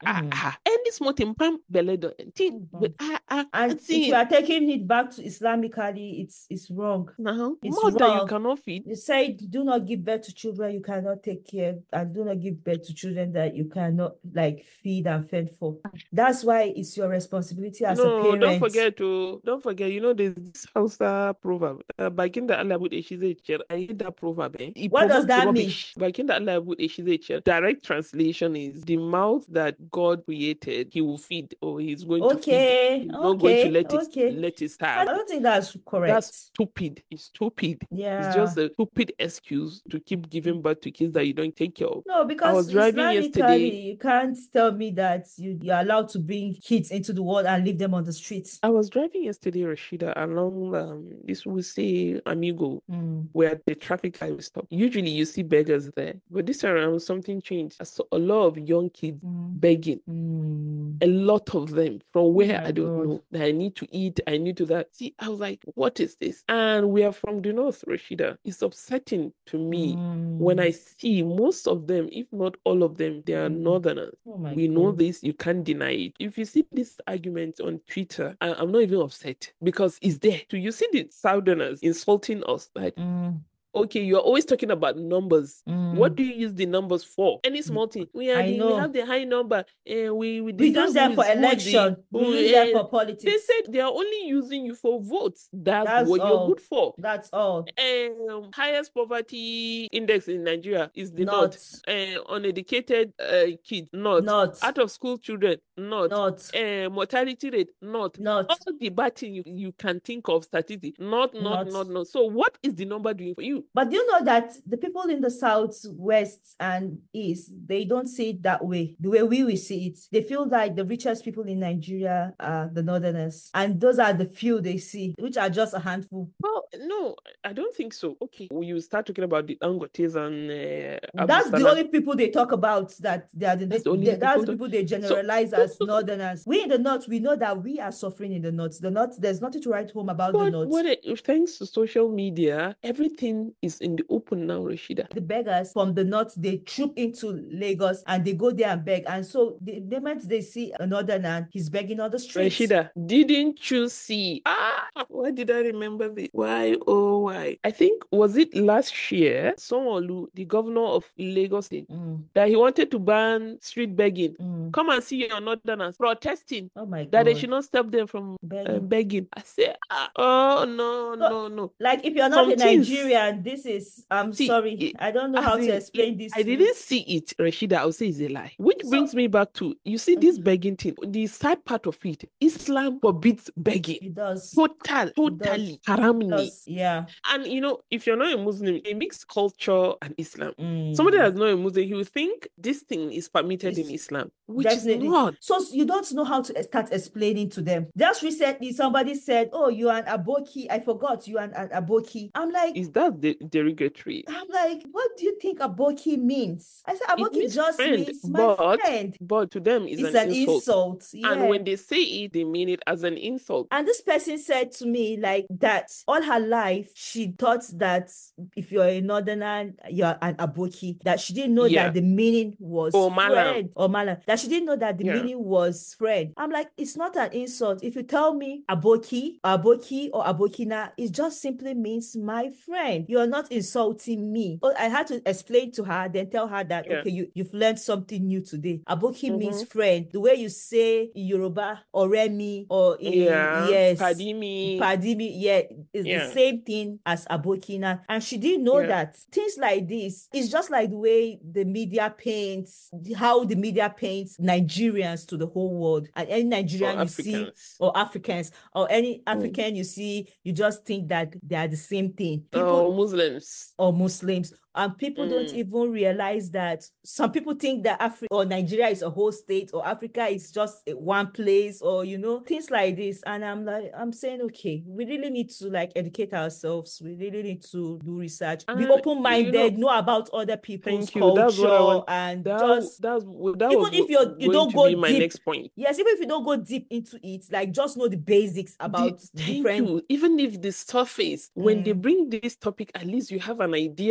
ah, Mm. ah. Any small thing, pam, beledo. Thing, Mhm. ah, ah. And if See, you are taking it back to Islamically, it's it's wrong. now, It's more that you wrong. cannot feed. They say, do not give birth to children you cannot take care, and do not give birth to children that you cannot like feed and fend for. That's why it's your responsibility as a No, parent. don't forget to, don't forget, you know, there's this Hausa proverb. Uh, bakin da Allah bude shi zai ciyar. I hate that proverb. Eh? It What does provokes that rubbish. Bakin da Allah bude shi zai ciyar. Direct translation is the mouth that God created, he will feed, or he's going to feed. Okay, He's not going to okay, let it okay. let it I starve. don't think that's correct. That's stupid. It's stupid. It's Yeah. just a stupid excuse to keep giving birth to kids that you don't take care of. No, I because was driving Islamically, yesterday. you can't tell me that you, you're allowed to bring kids into the world and leave them on the streets. I was driving yesterday, Rashida, along um, this we say Amigo, Mm. where the traffic light will stop. Usually you see beggars there, but this time around something changed. I saw a lot of young kids Mm. begging. Mm. A lot of them from where my I don't God. know. That I need to eat, I need to that. See, I was like, what is this? And we are from the north, Rashida. It's upsetting to me when I Mm. see most of them, if not all of them, they are Mm. northerners. Oh my We know God. this, you can't deny it. If you see this argument on Twitter, I, I'm not even upset because it's there. Do you see the southerners insulting us? Like, Mm. okay, you're always talking about numbers. Mm. What do you use the numbers for? Any small thing. We are I the, we know. have the high number, and we we We decide use them who for is- who is the- election. We who- use them eh, for They politics. said they are only using you for votes. That's, That's what you're all. good for. That's all. Um, highest poverty index in Nigeria is the north. Not. Uh, uneducated uh, kids, not. Not. Out of school children, not. Not. Uh, mortality rate, not. Not. All the bad thing you, you can think of statistics, not, not, Not. not, not. So what is the number doing for you? But do you know that the people in the south, west, and east, they don't see it that way. The way we will see it, they feel like the richest people in Nigeria are the northerners, and those are the few they see, which are just a handful. Well, no, I don't think so. Okay, you start talking about the Dangotes and uh, That's the Abdul Salam. only people they talk about, that they are the, That's the only they- that's people the that- people they So- generalize so- as so- so- northerners. We in the north, we know that we are suffering in the north. The north, there's nothing to write home about the But north. what it, thanks to social media, everything is in the open now, Rashida. The beggars from the north, they troop into Lagos and they go there and beg. And so the moment they see a northerner, he's begging on the streets. Rashida, didn't you see? Ah, why did I remember this? Why, oh, why? I think, was it last year, Sanwo-Olu, the governor of Lagos State, Mm, that he wanted to ban street begging. mm. Come and see your northerners protesting Oh my that they God. should not stop them from uh, Begging. begging. I say, ah, oh, no, So, no, no. Like, if you're not Some a things- Nigerian, this is, I'm See, sorry, it- I don't know As how in, to explain it- this. I to you. didn't see it, Rashida. I'll say it's a lie. Which So- brings me back to, you see, this Mhm. begging thing. The sad part of it, Islam forbids begging. It does. Total, totally haram It ni. does. Yeah. And you know, if you're not a Muslim, a mixed culture and Islam. Mm. Somebody that's not a Muslim, he will think this thing is permitted in It's- Islam, which Definitely. is not. So you don't know how to start explaining to them. Just recently, somebody said, "Oh, you are an aboki." I forgot you are an, an aboki. I'm like, Is that de- derogatory? I'm like, what do you think aboki means? I said, It aboki means just friend, means my but friend. but to them it's, It's an, an insult. insult. Yeah. And when they say it, they mean it as an insult. And this person said to me like that all her life, she thought that if you're a northerner, you're an aboki, that she didn't know Yeah. that the meaning was Or malam. friend or malam, that she didn't know that the Yeah. meaning was friend. I'm like, it's not an insult. If you tell me aboki, aboki or abokina, it just simply means my friend. You're not insulting me. But I had to explain to her, then tell her that, Yeah. okay, you, you've learned something new today. Aboki means Mhm. friend. The way you say in Yoruba, oremi, or in, Yeah. yes, Padimi. Padimi, yeah, it's Yeah. the same thing as abokina. And she didn't know Yeah. that. Things like this, it's just like the way the media paints, how the media paints Nigerians to the whole world. And any Nigerian Or you see, Africans. or Africans, or any African you see, you just think that they are the same thing. People Or Muslims. or Muslims. And people don't Mm. even realize that some people think that Africa or Nigeria is a whole state, or Africa is just a- one place, or you know, things like this. And I'm like, I'm saying, okay, we really need to like educate ourselves. We really need to do research, be And, open-minded, you know, about other people's Thank you. That's what I culture, want. and That, just that's that even was if you're- you going don't to go be my deep, next point. yes, even if you don't go deep into it, like just know the basics about The- thank different. you. Even if the surface, when they Mm. bring this topic, at least you have an idea what Yes.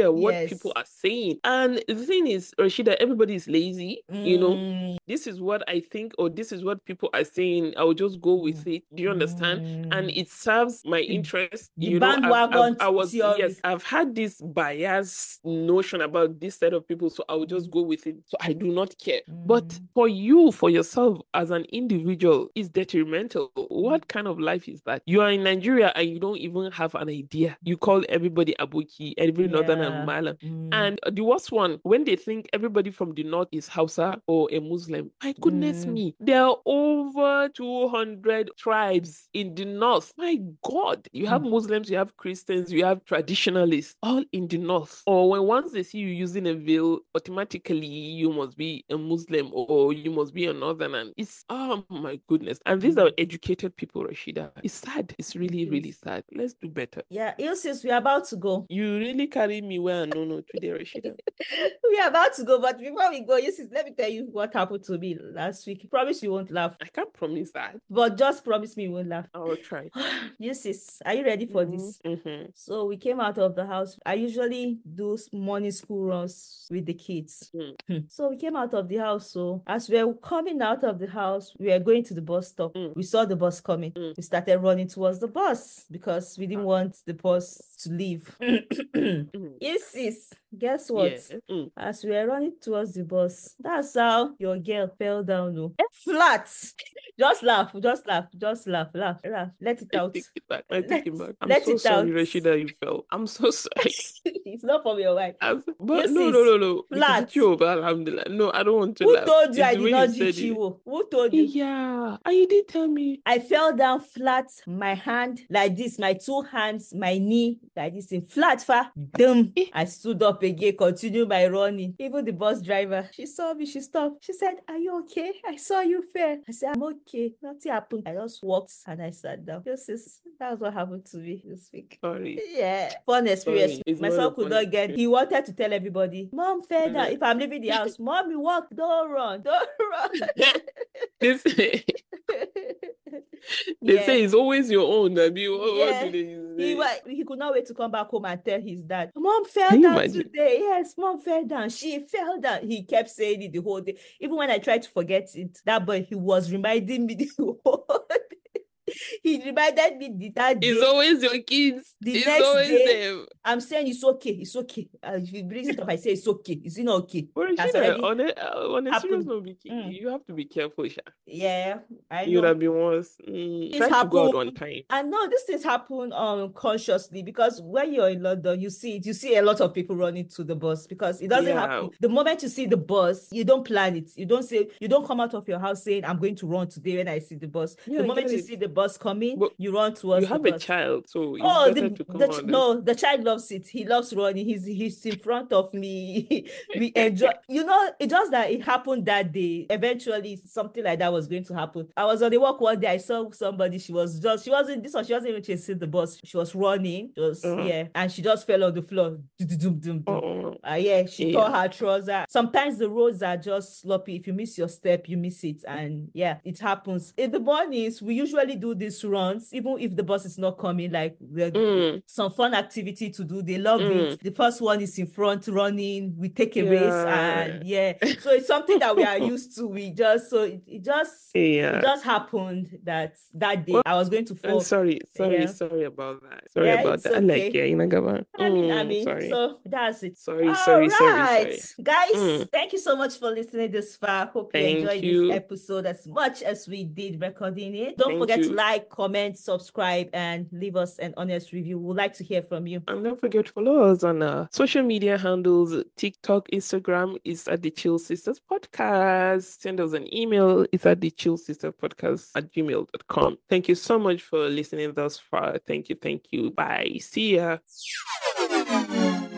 people are saying. And the thing is, Rashida, everybody is lazy, Mm. you know. This is what I think, or this is what people are saying. I will just go with it. Do you understand? Mm. And it serves my The- interest. the You know, I've, I've, bandwagon I was, theory. yes, I've had this biased notion about this set of people, so I will just go with it. So I do not care. But Mm. for you, for yourself as an individual, it's detrimental. What kind of life is that? You are in Nigeria and you don't even have an idea. You call everybody Abuki, every northern and Yeah. Malam. Mm. And the worst one, when they think everybody from the north is Hausa or a Muslim, my goodness Mm. me, there are over two hundred tribes in the north. My God, you have Muslims, you have Christians, you have traditionalists, all in the north. Or when once they see you using a veil, automatically you must be a Muslim or you must be a northerner. It's, oh my goodness. And these are educated people, Rashida. It's sad. It's really, It really is. sad. Let's do better. Yeah, Ilsis, we're about to go. You really carry me where I know no today, Rashida. We're about to go, but before we go, Ilsis, let me tell you what happened to me last week. Promise you won't laugh, I can't promise that. but just promise me you won't laugh. I will try. Ilsis, are you ready for Mhm, this? mhm. So we came out of the house. I usually do s- morning school runs with the kids. Mm. So we came out of the house. So as we were coming out of the house, we were going to the bus stop. Mm. We saw the bus coming. Mm. We started running towards the bus because we didn't want the bus to leave. Mm. Yes, sis. Guess what? Yeah. Mm. As we were running towards the bus, that's how your girl fell down. No, flat. Just laugh, just laugh, just laugh, laugh, laugh. Let it I out. take it back. I take it Let- back. I'm let so it sorry, out. Rashida, you fell. I'm so sorry. It's not from your wife. I'm- but Yes, no, sis. no, no, no. Because Flat. it's you, but alhamdulillah. No, I don't want to Who laugh. told you It's I the did way not you do said it. chiwo? Who told you? Yeah. And you did tell me. I fell down flat, my hand like this, my two hands, my knee like this, in flat, far. Dumb. Eh. I stood up again, continued my running. Even the bus driver, she saw me, she stopped. She said, "Are you okay? I saw you fell." I said, "I'm okay. Nothing happened." I just walked and I sat down. Just sis, that's what happened to me this week. Sorry. Yeah, fun experience. Sorry. It's My not son a could fun not get. He wanted to tell everybody, "Mom fell down." Yeah. If I'm leaving the house, "Mommy, walk, don't run, don't run." This, they Yeah. say it's always your own. I mean, what, what Yeah. do they He say? wa- he could not wait to come back home and tell his dad, "Mom fell Can you down imagine? today." Yes, mom fell down. She fell down. He kept saying it the whole day. Even when I tried to forget it, that boy, he was reminding me the whole day. He reminded me the, that It's day. always your kids. The It's next always day, them. I'm saying it's okay, it's okay. Uh, if he brings it up, I say it's okay. Is it not okay? But That's Rashida, already on a, uh, on a serious happened. note, be- Mm. you have to be careful, Sha. Yeah, I You'd know. have been once. Mm, This try to go out happened. on time. I know these things happen unconsciously because when you're in London, you see it. You see a lot of people running to the bus because it doesn't Yeah. happen. The moment you see the bus, you don't plan it. You don't say, you don't come out of your house saying, "I'm going to run today when I see the bus." Yeah, the I moment get you it. see the bus coming, But you run towards you the have a bus. child, so it's Oh, better the, to come the on. ch- and- no, the child loves it. He loves running. He's he's in front of me. We enjoy. You know, it just that it happened that day. Eventually, something like that was going to happen. I was on the walk one day. I saw somebody. She was just. She wasn't. This one. She wasn't even chasing the bus. She was running. Just Uh-huh. yeah, and she just fell on the floor. Dum, dum, dum, dum. Uh-uh. Uh, yeah, she Yeah. tore her trouser. Sometimes the roads are just sloppy. If you miss your step, you miss it. And yeah, it happens. In the mornings, we usually do these runs, even if the bus is not coming, like the, Mm, some fun activity to do. They love mm. it. The first one is in front running. We take a race Yeah. and yeah. So it's something that we are used to. We just, so it, it just, it Yeah. just happened that that day Well, I was going to I'm fall. sorry, sorry, Yeah. sorry about that. Sorry Yeah, about it's that. I like yeah, okay. Inagaba. I mean, I Mm, mean, sorry. so that's it. Sorry, All sorry, sorry, right, sorry. guys, Mm. thank you so much for listening this far. Hope you Thank enjoyed you. this episode as much as we did recording it. Don't Thank forget to you. like, comment, subscribe, and leave us an honest review. We'd like to hear from you. And don't forget to follow us on uh, social media handles, TikTok, Instagram is at the Chill Sisters Podcast. Send us an email. It's at the Chill Sisters Podcast at gmail dot com. Thank you so much for listening thus far. Thank you. Thank you. Bye. See ya.